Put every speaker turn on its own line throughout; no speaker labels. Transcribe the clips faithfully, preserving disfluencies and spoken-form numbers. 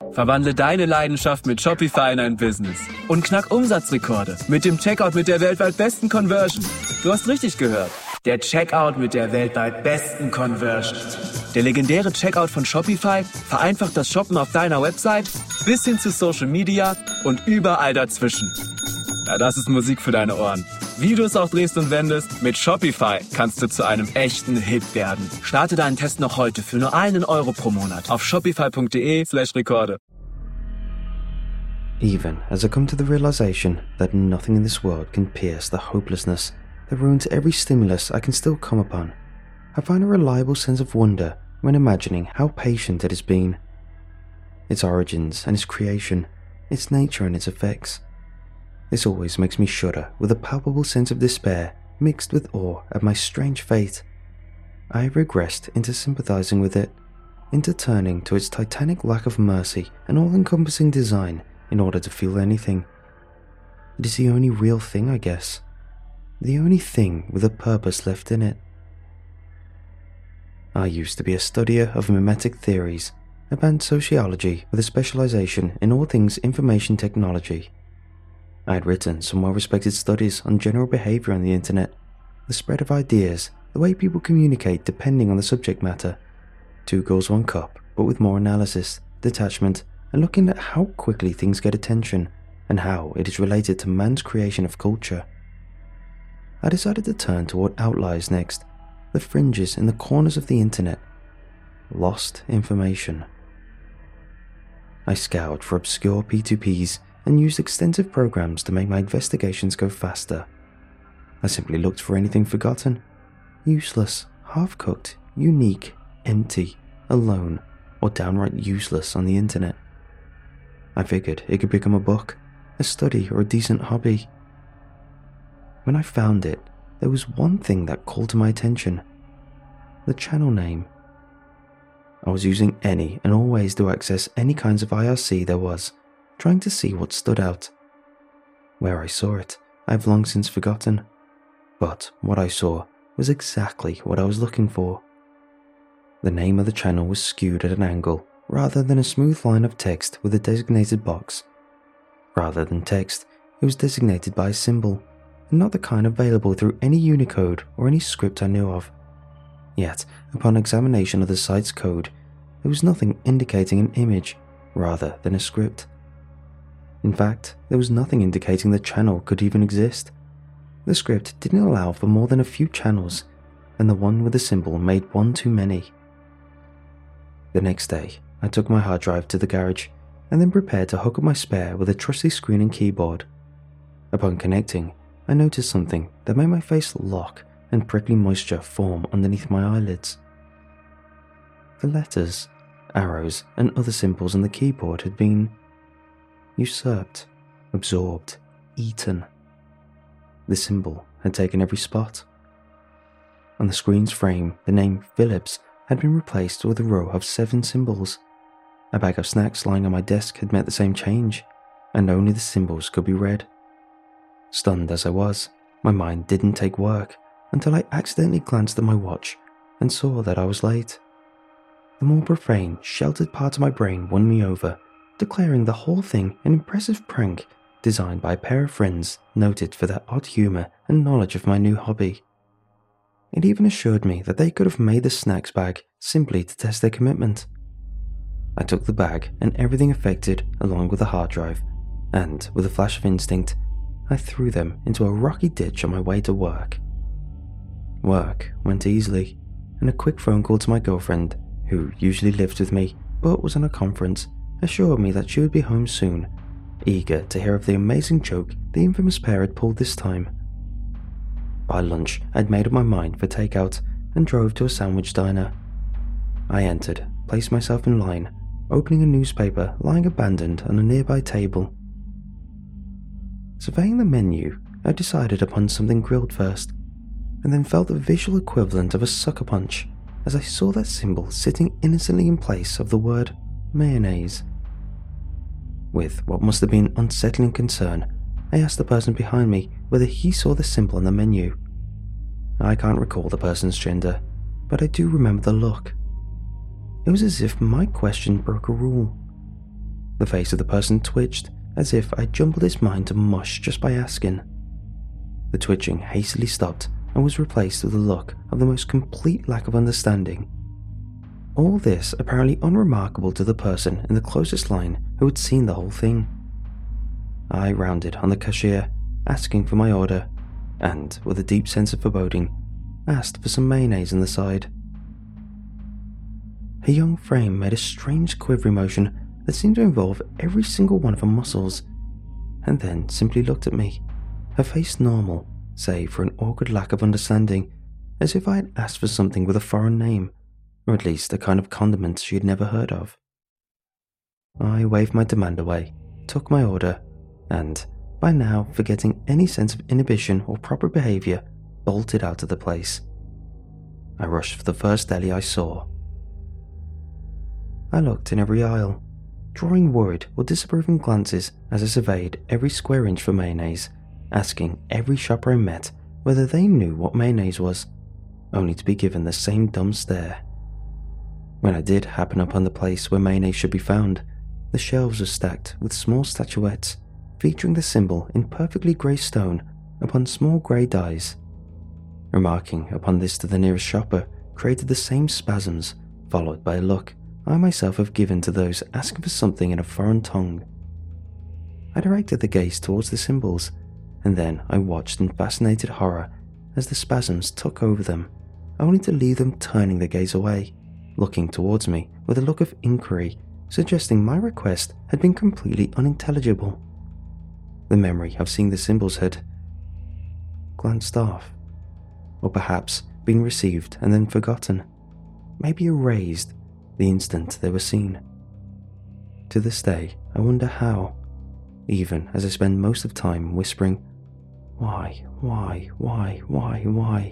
Verwandle deine Leidenschaft mit Shopify in ein Business und knack Umsatzrekorde mit dem Checkout mit der weltweit besten Conversion. Du hast richtig gehört. Der Checkout mit der weltweit besten Conversion. Der legendäre Checkout von Shopify vereinfacht das Shoppen auf deiner Website bis hin zu Social Media und überall dazwischen. Ja, das ist Musik für deine Ohren. Wie du es auch drehst und wendest, mit Shopify kannst du zu einem echten Hit werden. Starte deinen Test noch heute für nur einen Euro pro Monat auf shopify.de slash Rekorde.
Even as I come to the realization that nothing in this world can pierce the hopelessness that ruins every stimulus I can still come upon, I find a reliable sense of wonder when imagining how patient it has been. Its origins and its creation, its nature and its effects. This always makes me shudder with a palpable sense of despair mixed with awe at my strange fate. I have regressed into sympathizing with it, into turning to its titanic lack of mercy and all-encompassing design in order to feel anything. It is the only real thing, I guess. The only thing with a purpose left in it. I used to be a studier of mimetic theories, a band sociology with a specialization in all things information technology. I had written some well-respected studies on general behavior on the internet, the spread of ideas, the way people communicate depending on the subject matter. Two girls, one cup, but with more analysis, detachment, and looking at how quickly things get attention and how it is related to man's creation of culture. I decided to turn toward outliers next, the fringes in the corners of the internet. Lost information. I scoured for obscure P two Ps and used extensive programs to make my investigations go faster. I simply looked for anything forgotten, useless, half-cooked, unique, empty, alone, or downright useless on the internet. I figured it could become a book, a study, or a decent hobby. When I found it, there was one thing that called to my attention. The channel name. I was using any and all ways to access any kinds of I R C there was, trying to see what stood out. Where I saw it, I have long since forgotten. But what I saw was exactly what I was looking for. The name of the channel was skewed at an angle, rather than a smooth line of text with a designated box. Rather than text, it was designated by a symbol, and not the kind available through any Unicode or any script I knew of. Yet, upon examination of the site's code, there was nothing indicating an image, rather than a script. In fact, there was nothing indicating the channel could even exist. The script didn't allow for more than a few channels, and the one with the symbol made one too many. The next day, I took my hard drive to the garage, and then prepared to hook up my spare with a trusty screen and keyboard. Upon connecting, I noticed something that made my face lock and prickly moisture form underneath my eyelids. The letters, arrows, and other symbols on the keyboard had been usurped, absorbed, eaten. The symbol had taken every spot. On the screen's frame, the name Phillips had been replaced with a row of seven symbols. A bag of snacks lying on my desk had met the same change, and only the symbols could be read. Stunned as I was, my mind didn't take work until I accidentally glanced at my watch and saw that I was late. The more profane, sheltered part of my brain won me over, declaring the whole thing an impressive prank designed by a pair of friends noted for their odd humour and knowledge of my new hobby. It even assured me that they could have made the snacks bag simply to test their commitment. I took the bag and everything affected along with the hard drive, and with a flash of instinct, I threw them into a rocky ditch on my way to work. Work went easily, and a quick phone call to my girlfriend, who usually lived with me but was on a conference, assured me that she would be home soon, eager to hear of the amazing joke the infamous pair had pulled this time. By lunch, I'd made up my mind for takeout and drove to a sandwich diner. I entered, placed myself in line, opening a newspaper lying abandoned on a nearby table. Surveying the menu, I decided upon something grilled first, and then felt the visual equivalent of a sucker punch as I saw that symbol sitting innocently in place of the word mayonnaise. With what must have been unsettling concern, I asked the person behind me whether he saw the symbol on the menu. I can't recall the person's gender, but I do remember the look. It was as if my question broke a rule. The face of the person twitched, as if I jumbled his mind to mush just by asking. The twitching hastily stopped and was replaced with a look of the most complete lack of understanding. All this apparently unremarkable to the person in the closest line who had seen the whole thing. I rounded on the cashier, asking for my order, and, with a deep sense of foreboding, asked for some mayonnaise on the side. Her young frame made a strange quivering motion that seemed to involve every single one of her muscles, and then simply looked at me, her face normal, save for an awkward lack of understanding, as if I had asked for something with a foreign name, or at least a kind of condiment she had never heard of. I waved my demand away, took my order, and, by now forgetting any sense of inhibition or proper behaviour, bolted out of the place. I rushed for the first deli I saw. I looked in every aisle, drawing worried or disapproving glances as I surveyed every square inch for mayonnaise, asking every shopper I met whether they knew what mayonnaise was, only to be given the same dumb stare. When I did happen upon the place where mayonnaise should be found, the shelves were stacked with small statuettes featuring the symbol in perfectly grey stone upon small grey dies. Remarking upon this to the nearest shopper created the same spasms, followed by a look I myself have given to those asking for something in a foreign tongue. I directed the gaze towards the symbols, and then I watched in fascinated horror as the spasms took over them, only to leave them turning their gaze away, looking towards me with a look of inquiry, suggesting my request had been completely unintelligible. The memory of seeing the symbols had glanced off, or perhaps been received and then forgotten, maybe erased the instant they were seen. To this day, I wonder how, even as I spend most of time whispering, why, why, why, why, why?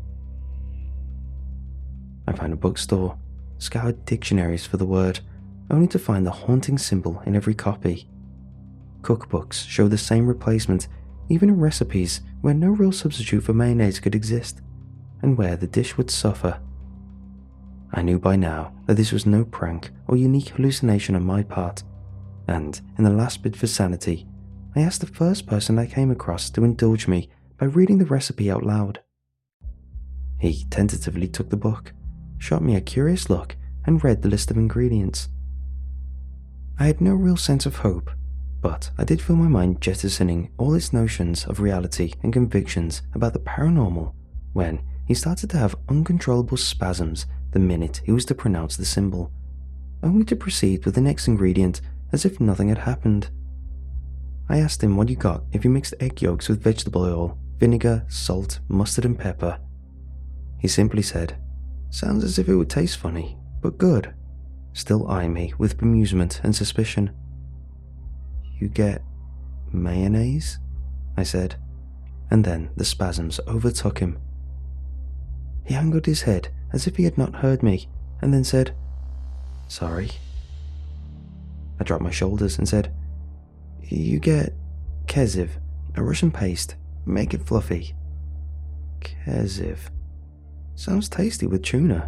I found a bookstore, scoured dictionaries for the word, only to find the haunting symbol in every copy. Cookbooks show the same replacement, even in recipes where no real substitute for mayonnaise could exist, and where the dish would suffer. I knew by now that this was no prank or unique hallucination on my part, and in the last bid for sanity, I asked the first person I came across to indulge me by reading the recipe out loud. He tentatively took the book, shot me a curious look, and read the list of ingredients. I had no real sense of hope, but I did feel my mind jettisoning all its notions of reality and convictions about the paranormal when he started to have uncontrollable spasms the minute he was to pronounce the symbol, only to proceed with the next ingredient as if nothing had happened. I asked him what you got if you mixed egg yolks with vegetable oil, vinegar, salt, mustard and pepper. He simply said, "Sounds as if it would taste funny, but good," still eyeing me with bemusement and suspicion. "You get mayonnaise?" I said, and then the spasms overtook him. He angled his head as if he had not heard me, and then said, "Sorry." I dropped my shoulders and said, "You get Keshiv, a Russian paste, make it fluffy." Keshiv. Sounds tasty with tuna.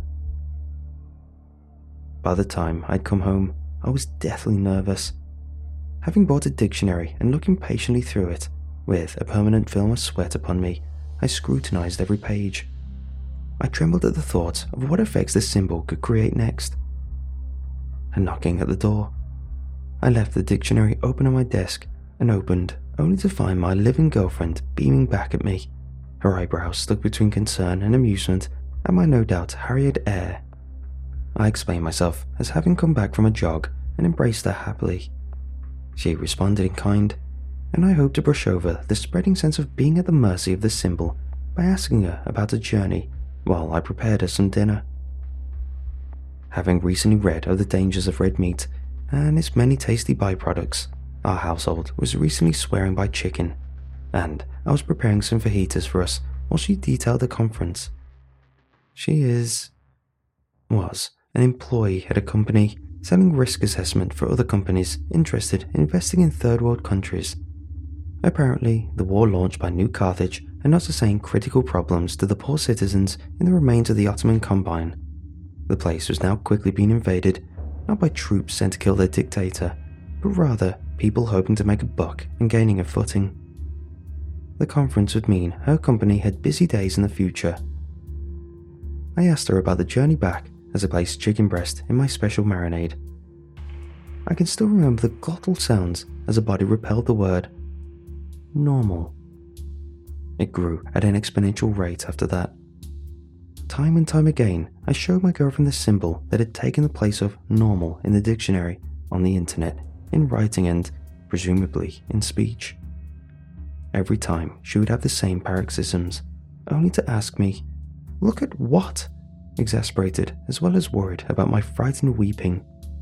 By the time I'd come home, I was deathly nervous. Having bought a dictionary and looking patiently through it, with a permanent film of sweat upon me, I scrutinized every page. I trembled at the thought of what effects this symbol could create next. A knocking at the door. I left the dictionary open on my desk and opened, only to find my living girlfriend beaming back at me, her eyebrows stuck between concern and amusement at my no doubt harried air. I explained myself as having come back from a jog and embraced her happily. She responded in kind, and I hoped to brush over the spreading sense of being at the mercy of the symbol by asking her about her journey while I prepared her some dinner. Having recently read of the dangers of red meat and its many tasty byproducts, our household was recently swearing by chicken, and I was preparing some fajitas for us while she detailed the conference. She is... was an employee at a company selling risk assessment for other companies interested in investing in third world countries. Apparently, the war launched by New Carthage had not sustained critical problems to the poor citizens in the remains of the Ottoman Combine. The place was now quickly being invaded, not by troops sent to kill their dictator, but rather people hoping to make a buck and gaining a footing. The conference would mean her company had busy days in the future. I asked her about the journey back as I placed chicken breast in my special marinade. I can still remember the glottal sounds as the body repelled the word normal. It grew at an exponential rate after that. Time and time again, I showed my girlfriend the symbol that had taken the place of normal in the dictionary, on the internet, in writing and, presumably, in speech. Every time she would have the same paroxysms, only to ask me, "Look at what?" exasperated as well as worried about my frightened weeping.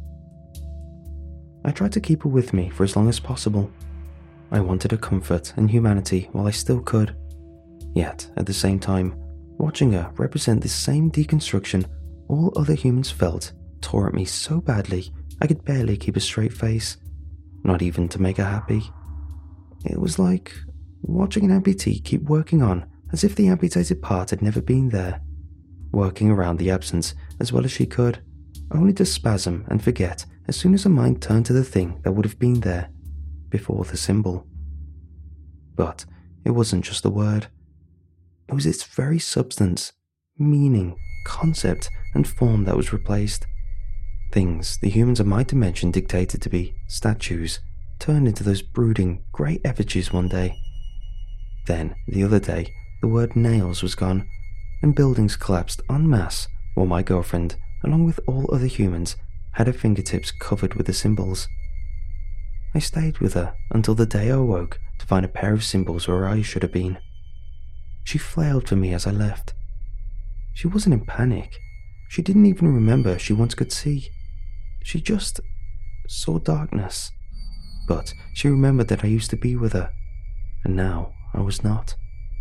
I tried to keep her with me for as long as possible. I wanted her comfort and humanity while I still could. Yet, at the same time, watching her represent this same deconstruction all other humans felt tore at me so badly I could barely keep a straight face, not even to make her happy. It was like watching an amputee keep working on as if the amputated part had never been there, working around the absence as well as she could, only to spasm and forget as soon as her mind turned to the thing that would have been there before the symbol. But it wasn't just a word. It was its very substance, meaning, concept, and form that was replaced. Things the humans of my dimension dictated to be statues turned into those brooding, grey effigies one day. Then, the other day, the word nails was gone, and buildings collapsed en masse while my girlfriend, along with all other humans, had her fingertips covered with the symbols. I stayed with her until the day I awoke to find a pair of symbols where I should have been. She flailed for me as I left. She wasn't in panic. She didn't even remember she once could see. She just saw darkness. But she remembered that I used to be with her, and now I was not.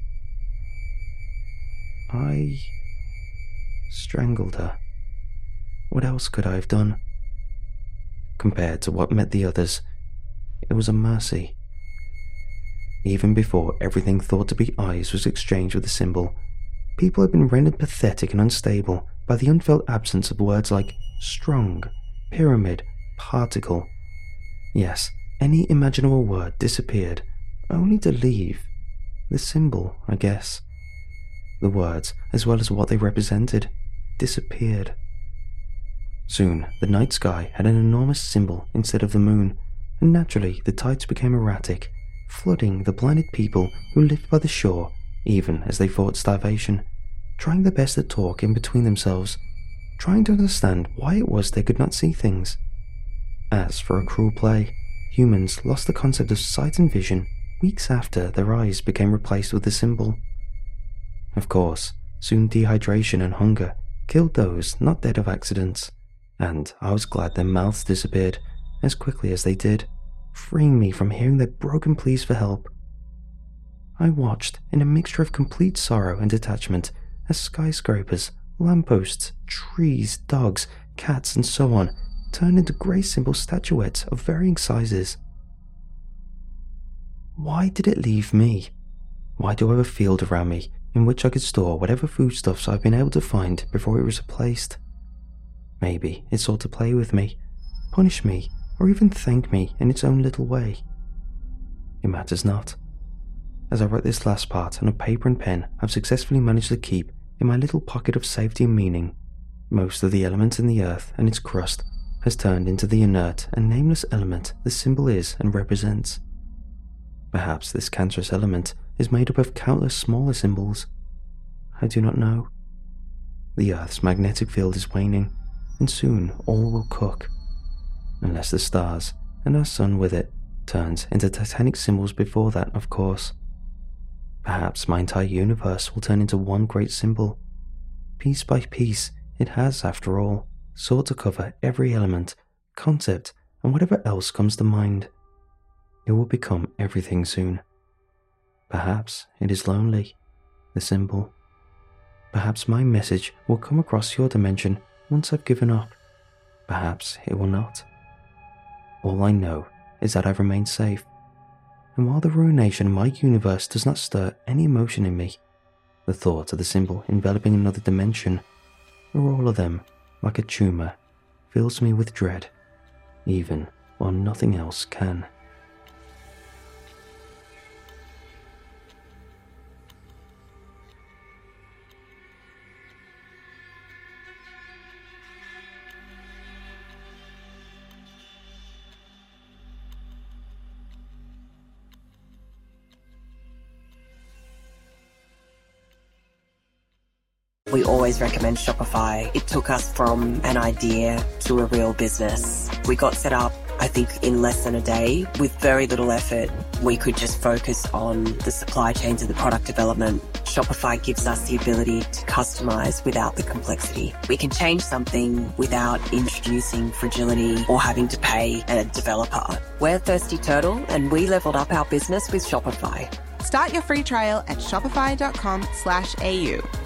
I strangled her. What else could I have done? Compared to what met the others, it was a mercy. Even before everything thought to be eyes was exchanged with the symbol, people had been rendered pathetic and unstable by the unfelt absence of words like strong, pyramid, particle. Yes, any imaginable word disappeared, only to leave the symbol, I guess. The words, as well as what they represented, disappeared. Soon, the night sky had an enormous symbol instead of the moon, and naturally the tides became erratic, flooding the blinded people who lived by the shore even as they fought starvation, trying their best to talk in between themselves, trying to understand why it was they could not see things. As for a cruel play, humans lost the concept of sight and vision weeks after their eyes became replaced with the symbol. Of course, soon dehydration and hunger killed those not dead of accidents, and I was glad their mouths disappeared as quickly as they did, freeing me from hearing their broken pleas for help. I watched in a mixture of complete sorrow and detachment as skyscrapers, lampposts, trees, dogs, cats, and so on turned into grey symbol statuettes of varying sizes. Why did it leave me? Why do I have a field around me in which I could store whatever foodstuffs I've been able to find before it was replaced? Maybe it sought to play with me, punish me, or even thank me in its own little way. It matters not. As I write this last part on a paper and pen I've successfully managed to keep in my little pocket of safety and meaning, most of the element in the earth and its crust has turned into the inert and nameless element the symbol is and represents. Perhaps this cancerous element is made up of countless smaller symbols. I do not know. The earth's magnetic field is waning, and soon all will cook, unless the stars, and our sun with it, turns into titanic symbols before that, of course. Perhaps my entire universe will turn into one great symbol. Piece by piece, it has, after all, sought to cover every element, concept, and whatever else comes to mind. It will become everything soon. Perhaps it is lonely, the symbol. Perhaps my message will come across your dimension once I've given up. Perhaps it will not. All I know is that I've remained safe, and while the ruination of my universe does not stir any emotion in me, the thought of the symbol enveloping another dimension, or all of them, like a tumour, fills me with dread, even while nothing else can.
We always recommend Shopify. It took us from an idea to a real business. We got set up, I think, in less than a day with very little effort. We could just focus on the supply chains and the product development. Shopify gives us the ability to customize without the complexity. We can change something without introducing fragility or having to pay a developer. We're Thirsty Turtle, and we leveled up our business with Shopify.
Start your free trial at shopify.com slash AU